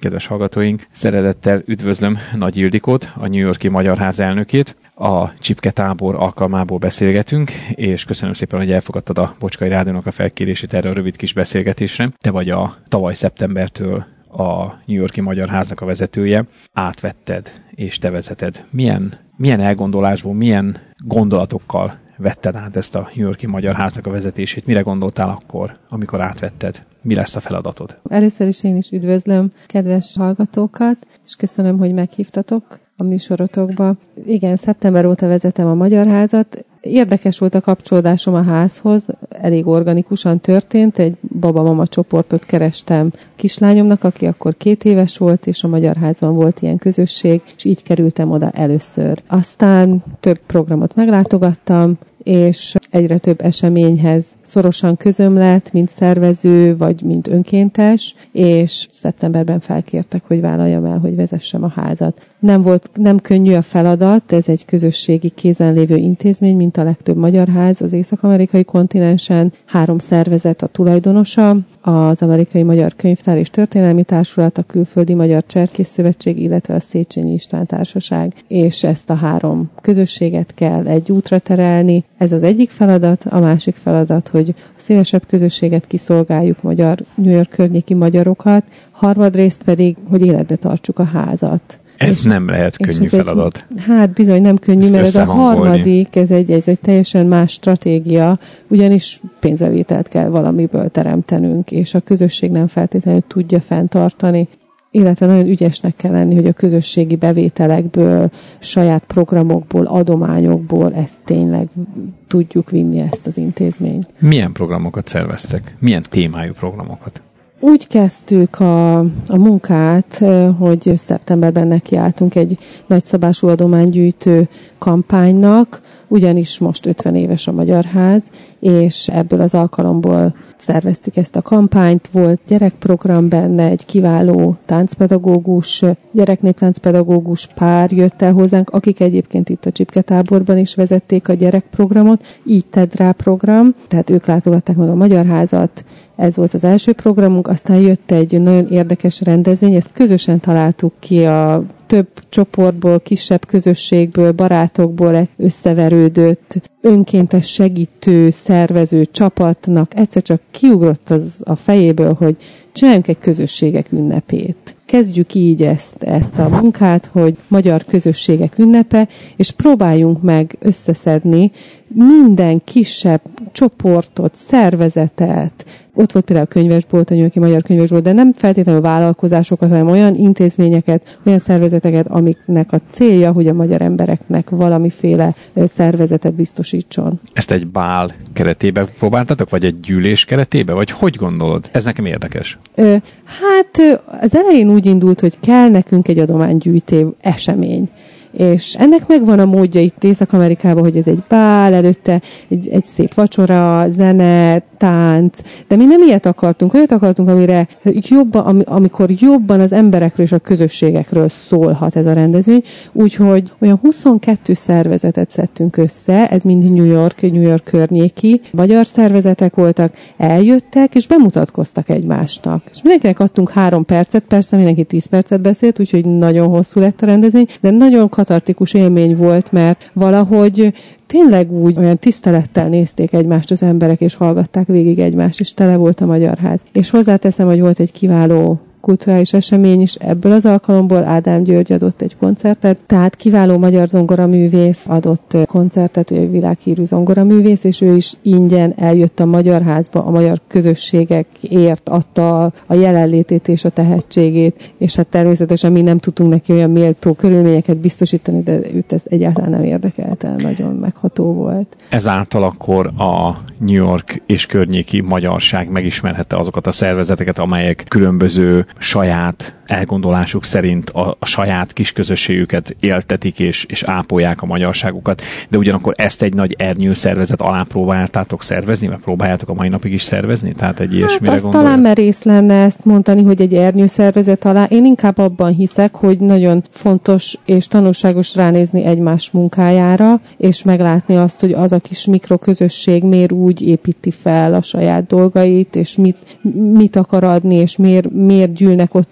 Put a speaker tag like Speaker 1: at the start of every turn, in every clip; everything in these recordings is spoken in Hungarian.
Speaker 1: Kedves hallgatóink, szeretettel üdvözlöm Nagy Ildikót, a New York-i Magyar Ház elnökét. A Csipke tábor alkalmából beszélgetünk, és köszönöm szépen, hogy elfogadtad a Bocskai Rádiónak a felkérését erre a rövid kis beszélgetésre. Te vagy a tavaly szeptembertől a New York-i Magyar Háznak a vezetője. Átvetted és te vezeted. Milyen elgondolásból, milyen gondolatokkal vetted át ezt a New York-i Magyar Háznak a vezetését? Mire gondoltál akkor, amikor átvetted? Mi lesz a feladatod?
Speaker 2: Először is én is üdvözlöm kedves hallgatókat, és köszönöm, hogy meghívtatok a műsorotokba. Igen, szeptember óta vezetem a Magyar Házat. Érdekes volt a kapcsolódásom a házhoz, elég organikusan történt. Egy baba-mama csoportot kerestem kislányomnak, aki akkor 2 éves volt, és a Magyar Házban volt ilyen közösség, és így kerültem oda először. Aztán több programot meglátogattam, és egyre több eseményhez szorosan közöm lett, mint szervező, vagy mint önkéntes, és szeptemberben felkértek, hogy vállaljam el, hogy vezessem a házat. Nem könnyű a feladat, ez egy közösségi kézen lévő intézmény, mint a legtöbb magyar ház az észak-amerikai kontinensen. 3 szervezet a tulajdonosa, az Amerikai Magyar Könyvtár és Történelmi Társulat, a Külföldi Magyar Cserkész Szövetség, illetve a Széchenyi István Társaság, és ezt a 3 közösséget kell egy útra terelni. Ez az egyik feladat, a másik feladat, hogy a szélesebb közösséget kiszolgáljuk, New York környéki magyarokat, harmadrészt pedig, hogy életbe tartsuk a házat.
Speaker 1: Ez nem lehet könnyű feladat.
Speaker 2: Hát bizony nem könnyű, mert ez a harmadik, ez egy teljesen más stratégia, ugyanis pénzbevételt kell valamiből teremtenünk, és a közösség nem feltétlenül tudja fenntartani, illetve nagyon ügyesnek kell lenni, hogy a közösségi bevételekből, saját programokból, adományokból ezt tényleg tudjuk vinni, ezt az intézményt.
Speaker 1: Milyen programokat szerveztek? Milyen témájú programokat?
Speaker 2: Úgy kezdtük a munkát, hogy szeptemberben nekiálltunk egy nagyszabású adománygyűjtő kampánynak, ugyanis most 50 éves a Magyar Ház, és ebből az alkalomból szerveztük ezt a kampányt. Volt gyerekprogram benne, egy kiváló táncpedagógus, gyereknéptáncpedagógus pár jött el hozzánk, akik egyébként itt a Csipke táborban is vezették a gyerekprogramot, így tedd rá program, tehát ők látogatták meg a Magyar Házat, ez volt az első programunk, aztán jött egy nagyon érdekes rendezvény, ezt közösen találtuk ki a több csoportból, kisebb közösségből, barátokból összeverődött, önkéntes segítő, szervező csapatnak egyszer csak kiugrott az a fejéből, hogy csináljunk egy közösségek ünnepét. Kezdjük így ezt a munkát, hogy magyar közösségek ünnepe, és próbáljunk meg összeszedni minden kisebb csoportot, szervezetet. Ott volt például a könyvesbolt, a New York-i Magyar Könyvesbolt, de nem feltétlenül vállalkozásokat, hanem olyan intézményeket, olyan szervezeteket, amiknek a célja, hogy a magyar embereknek valamiféle szervezetet biztosítson.
Speaker 1: Ezt egy bál keretében próbáltatok, vagy egy gyűlés keretében, vagy hogy gondolod? Ez nekem érdekes.
Speaker 2: Hát az elején úgy indult, hogy kell nekünk egy adománygyűjtő esemény. És ennek megvan a módja itt Észak-Amerikában, hogy ez egy bál, előtte egy szép vacsora, zene, tánc, de mi nem ilyet akartunk, olyat akartunk, amikor jobban az emberekről és a közösségekről szólhat ez a rendezvény, úgyhogy olyan 22 szervezetet szedtünk össze, ez mind New York környéki, magyar szervezetek voltak, eljöttek és bemutatkoztak egymásnak. És mindenkinek adtunk 3 percet, persze mindenki 10 percet beszélt, úgyhogy nagyon hosszú lett a rendezvény, de nagyon katartikus élmény volt, mert valahogy tényleg úgy olyan tisztelettel nézték egymást az emberek, és hallgatták végig egymást, és tele volt a Magyar Ház. És hozzáteszem, hogy volt egy kiváló kulturális esemény is, ebből az alkalomból Ádám György adott egy koncertet, tehát kiváló magyar zongoraművész adott koncertet, ő egy világhírű zongoraművész, és ő is ingyen eljött a Magyar Házba, a magyar közösségekért adta a jelenlétét és a tehetségét, és hát természetesen mi nem tudtunk neki olyan méltó körülményeket biztosítani, de őt ez egyáltalán nem érdekelte, nagyon megható volt.
Speaker 1: Ezáltal akkor a New York és környéki magyarság megismerhette azokat a szervezeteket, amelyek különböző saját elgondolásuk szerint a saját kis közösségüket éltetik és ápolják a magyarságukat, de ugyanakkor ezt egy nagy ernyő szervezet alá próbáltátok szervezni, mert próbáljátok a mai napig is szervezni? Tehát egy ilyesmire
Speaker 2: azt talán merész lenne ezt mondani, hogy egy ernyő szervezet alá. Én inkább abban hiszek, hogy nagyon fontos és tanulságos ránézni egymás munkájára, és meglátni azt, hogy az a kis mikroközösség miért úgy építi fel a saját dolgait, és mit akar adni, és miért gyűlnek ott az emberek,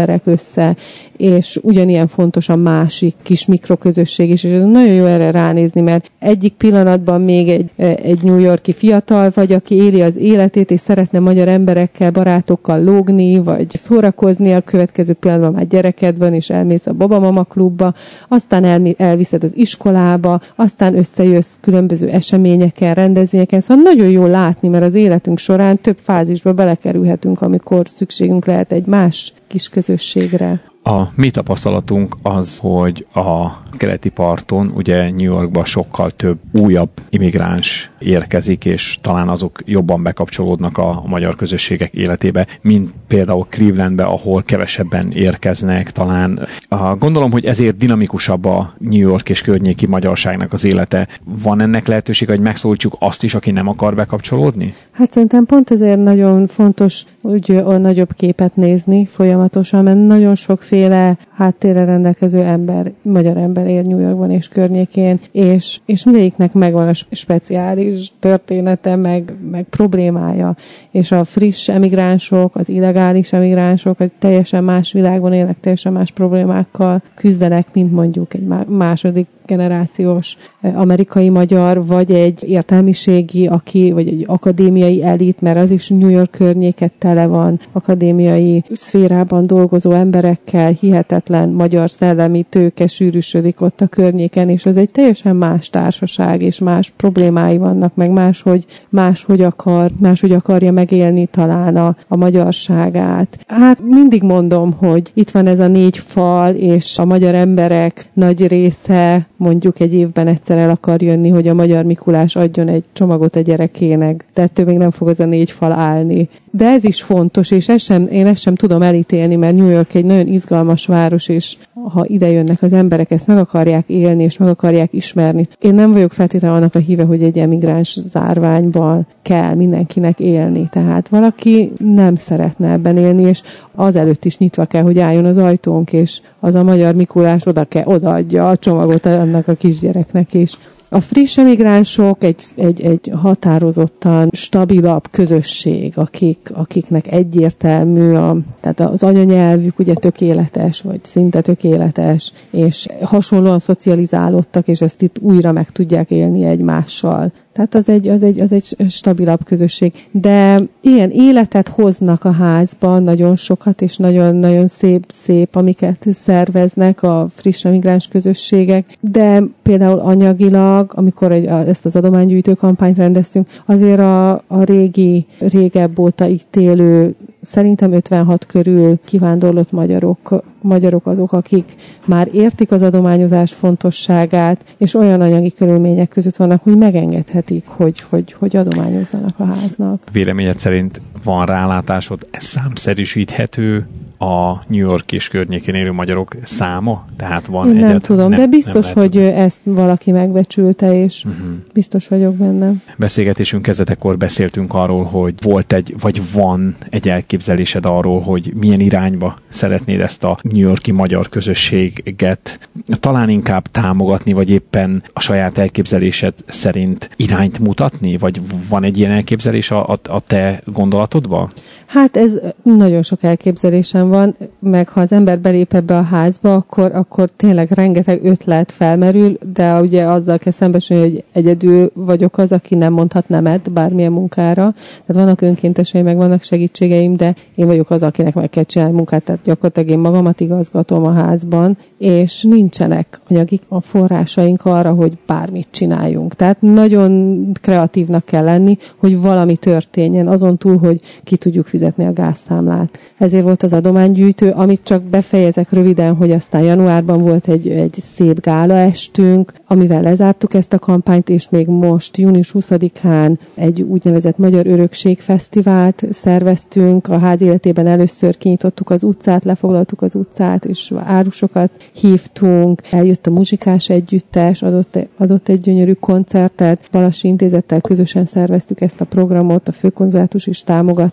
Speaker 2: emberek össze, és ugyanilyen fontos a másik kis mikroközösség is, és ez nagyon jó erre ránézni, mert egyik pillanatban még egy New York-i fiatal vagy, aki éli az életét, és szeretne magyar emberekkel, barátokkal lógni, vagy szórakozni, a következő pillanatban már gyereked van, és elmész a babamama klubba, aztán elviszed az iskolába, aztán összejössz különböző eseményeken, rendezvényeken, szóval nagyon jó látni, mert az életünk során több fázisba belekerülhetünk, amikor szükségünk lehet egy más kis közösségre.
Speaker 1: A mi tapasztalatunk az, hogy a keleti parton, ugye New Yorkban sokkal több újabb immigráns érkezik, és talán azok jobban bekapcsolódnak a magyar közösségek életébe, mint például Clevelandbe, ahol kevesebben érkeznek talán. Gondolom, hogy ezért dinamikusabb a New York és környéki magyarságnak az élete. Van ennek lehetőség, hogy megszólítsuk azt is, aki nem akar bekapcsolódni?
Speaker 2: Hát szerintem pont ezért nagyon fontos úgy a nagyobb képet nézni folyamatosan, mert nagyon sokféle háttérre rendelkező magyar ember él New Yorkban és környékén, és mindegyiknek megvan a speciális története, meg problémája. És a friss emigránsok, az illegális emigránsok, az teljesen más világban élnek, teljesen más problémákkal küzdenek, mint mondjuk egy második generációs amerikai magyar, vagy egy értelmiségi, vagy egy akadémiai elit, mert az is New York környéket tele van akadémiai szférában dolgozó emberekkel, hihetetlen magyar szellemi tőke sűrűsödik ott a környéken, és az egy teljesen más társaság, és más problémái vannak, meg máshogy akarja megélni talán a magyarságát. Hát mindig mondom, hogy itt van ez a 4 fal, és a magyar emberek nagy része mondjuk egy évben egyszer el akar jönni, hogy a magyar Mikulás adjon egy csomagot a gyerekének, de ettől még nem fog az a 4 fal állni. De ez is fontos, és én ezt sem tudom elítélni, mert New York egy nagyon izgalmas város, és ha ide jönnek az emberek, ezt meg akarják élni, és meg akarják ismerni. Én nem vagyok feltétlenül annak a híve, hogy egy emigráns zárványban kell mindenkinek élni. Tehát valaki nem szeretne ebben élni, és azelőtt is nyitva kell, hogy álljon az ajtónk, és az a magyar Mikulás odaadja a csomagot annak a kisgyereknek is. A friss emigránsok egy határozottan stabilabb közösség, akiknek egyértelmű, tehát az anyanyelvük ugye tökéletes, vagy szinte tökéletes, és hasonlóan szocializálódtak, és ezt itt újra meg tudják élni egymással. Tehát az egy stabilabb közösség. De ilyen életet hoznak a házban, nagyon sokat, és nagyon-nagyon szép, amiket szerveznek a friss emigráns közösségek. De például anyagilag, amikor ezt az adománygyűjtő kampányt rendeztünk, azért a régebb óta itt élő, szerintem 56 körül kivándorlott magyarok azok, akik már értik az adományozás fontosságát, és olyan anyagi körülmények között vannak, hogy megengedhetik, hogy adományozzanak a háznak.
Speaker 1: Véleményed szerint van rálátásod, ez számszerűsíthető a New York és környékén élő magyarok száma? Tehát van
Speaker 2: én nem tudom, de biztos, hogy ezt valaki megbecsülte, és biztos vagyok benne.
Speaker 1: Beszélgetésünk kezdetekor beszéltünk arról, hogy van egy elképzelésed arról, hogy milyen irányba szeretnéd ezt a New York-i magyar közösséget talán inkább támogatni, vagy éppen a saját elképzelésed szerint irányt mutatni? Vagy van egy ilyen elképzelés a te gondolatodban?
Speaker 2: Hát ez nagyon sok elképzelésem van, meg ha az ember belép ebbe a házba, akkor tényleg rengeteg ötlet felmerül, de ugye azzal kell szembesülni, hogy egyedül vagyok az, aki nem mondhat nemet bármilyen munkára. Tehát vannak önkénteseim, meg vannak segítségeim, de én vagyok az, akinek meg kell csinálni munkát, tehát gyakorlatilag én magamat igazgatom a házban, és nincsenek anyagi a forrásaink arra, hogy bármit csináljunk. Tehát nagyon kreatívnak kell lenni, hogy valami történjen, azon túl, hogy ki tudjuk fizetni a gázszámlát. Ezért volt az adománygyűjtő, amit csak befejezek röviden, hogy aztán januárban volt egy szép gálaestünk, amivel lezártuk ezt a kampányt, és még most június 20-án egy úgynevezett Magyar Örökségfesztivált szerveztünk. A ház életében először kinyitottuk az utcát, lefoglaltuk az utcát, és árusokat hívtunk. Eljött a muzsikás együttes, adott egy gyönyörű koncertet. Balassi Intézettel közösen szerveztük ezt a programot, a főkonzulátus is támogatta.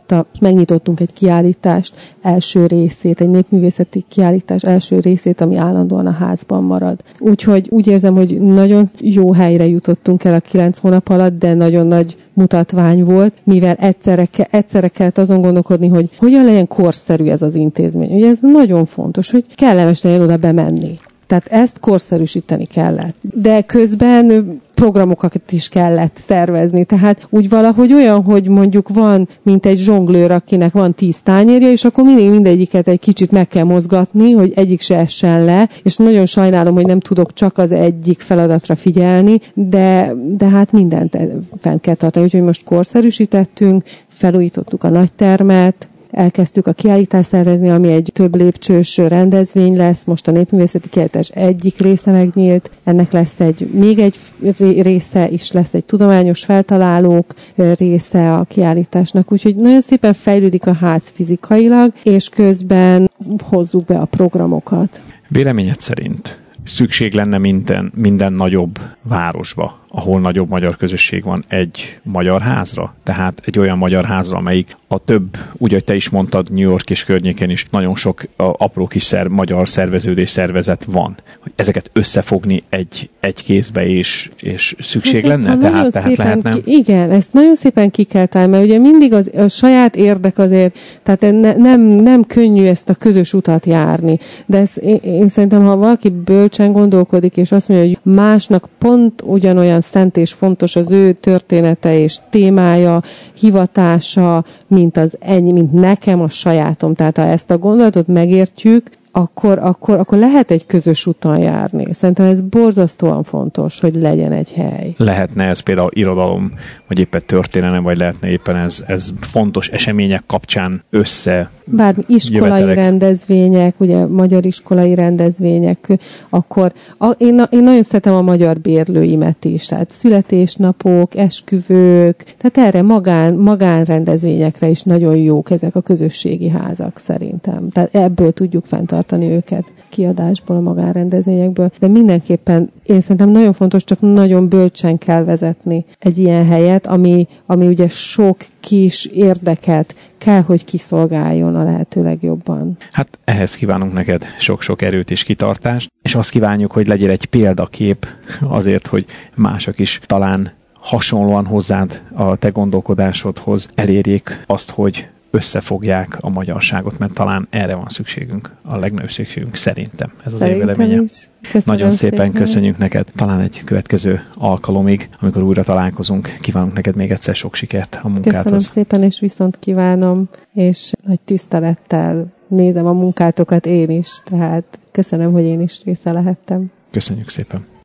Speaker 2: megnyitottunk egy kiállítást első részét, egy népművészeti kiállítás első részét, ami állandóan a házban marad. Úgyhogy úgy érzem, hogy nagyon jó helyre jutottunk el a 9 hónap alatt, de nagyon nagy mutatvány volt, mivel egyszerre kellett azon gondolkodni, hogy hogyan legyen korszerű ez az intézmény. Ugye ez nagyon fontos, hogy kellemes legyen oda bemenni. Tehát ezt korszerűsíteni kellett. De közben programokat is kellett szervezni. Tehát úgy valahogy olyan, hogy mondjuk van, mint egy zsonglőr, akinek van 10 tányérja, és akkor mindegyiket egy kicsit meg kell mozgatni, hogy egyik se essen le, és nagyon sajnálom, hogy nem tudok csak az egyik feladatra figyelni, de hát mindent fenn kell tartani. Úgyhogy most korszerűsítettünk, felújítottuk a nagytermet, elkezdtük a kiállítást szervezni, ami egy több lépcsős rendezvény lesz. Most a népművészeti kiállítás egyik része megnyílt. Ennek lesz még egy része is, lesz egy tudományos feltalálók része a kiállításnak. Úgyhogy nagyon szépen fejlődik a ház fizikailag, és közben hozzuk be a programokat.
Speaker 1: Véleményed szerint szükség lenne minden nagyobb városba, ahol nagyobb magyar közösség van, egy magyar házra? Tehát egy olyan magyar házra, amelyik a több, úgy, hogy te is mondtad, New York és környéken is nagyon sok apró kis magyar szerveződés szervezet van. Hogy ezeket összefogni egy kézbe és szükség lenne? Tehát lehetne?
Speaker 2: Igen, ezt nagyon szépen ki kell találni, mert ugye mindig a saját érdek azért, tehát nem könnyű ezt a közös utat járni. De én szerintem, ha valaki bölcsen gondolkodik, és azt mondja, hogy másnak pont ugyanolyan szent és fontos az ő története és témája, hivatása, mint nekem a sajátom. Tehát ha ezt a gondolatot megértjük, akkor lehet egy közös úton járni. Szerintem ez borzasztóan fontos, hogy legyen egy hely.
Speaker 1: Lehetne ez például irodalom, vagy éppen történelem, vagy lehetne éppen ez fontos események kapcsán
Speaker 2: bármi iskolai rendezvények, ugye magyar iskolai rendezvények, akkor én nagyon szeretem a magyar bérlőimet is, tehát születésnapok, esküvők, tehát erre magánrendezvényekre is nagyon jók ezek a közösségi házak szerintem. Tehát ebből tudjuk fenntartani őket kiadásból, a magánrendezvényekből, de mindenképpen én szerintem nagyon fontos, csak nagyon bölcsen kell vezetni egy ilyen helyet, ami ugye sok kis érdeket kell, hogy kiszolgáljon a lehető legjobban.
Speaker 1: Hát ehhez kívánunk neked sok-sok erőt és kitartást, és azt kívánjuk, hogy legyél egy példakép azért, hogy mások is talán hasonlóan hozzád a te gondolkodásodhoz elérjék azt, hogy összefogják a magyarságot, mert talán erre van szükségünk, a legnagyobb szükségünk szerintem. Ez az én véleményem. Nagyon szépen köszönjük neked. Talán egy következő alkalomig, amikor újra találkozunk, kívánunk neked még egyszer sok sikert a munkádhoz.
Speaker 2: Köszönöm szépen, és viszont kívánom, és nagy tisztelettel nézem a munkátokat én is, tehát köszönöm, hogy én is része lehettem.
Speaker 1: Köszönjük szépen.